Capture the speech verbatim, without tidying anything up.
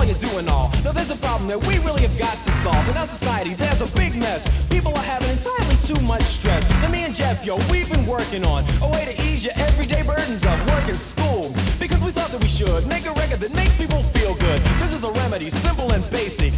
you doing all? Now there's a problem that we really have got to solve. In our society, there's a big mess. People are having entirely too much stress. Now me and Jeff, yo, we've been working on a way to ease your everyday burdens of work and school. Because we thought that we should make a record that makes people feel good. This is a remedy, simple and basic.